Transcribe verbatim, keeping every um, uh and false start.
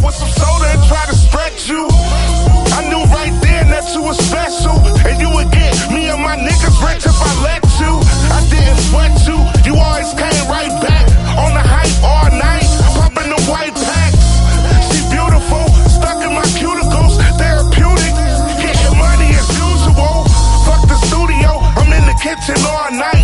out with some soda and try to stretch you. I knew right then that you was special, and you would get me and my niggas rich if I let you. I didn't sweat you, you always came right back on the hype all night, pumping the white packs. She beautiful, stuck in my cuticles, therapeutic, getting money as usual. Fuck the studio, I'm in the kitchen all night.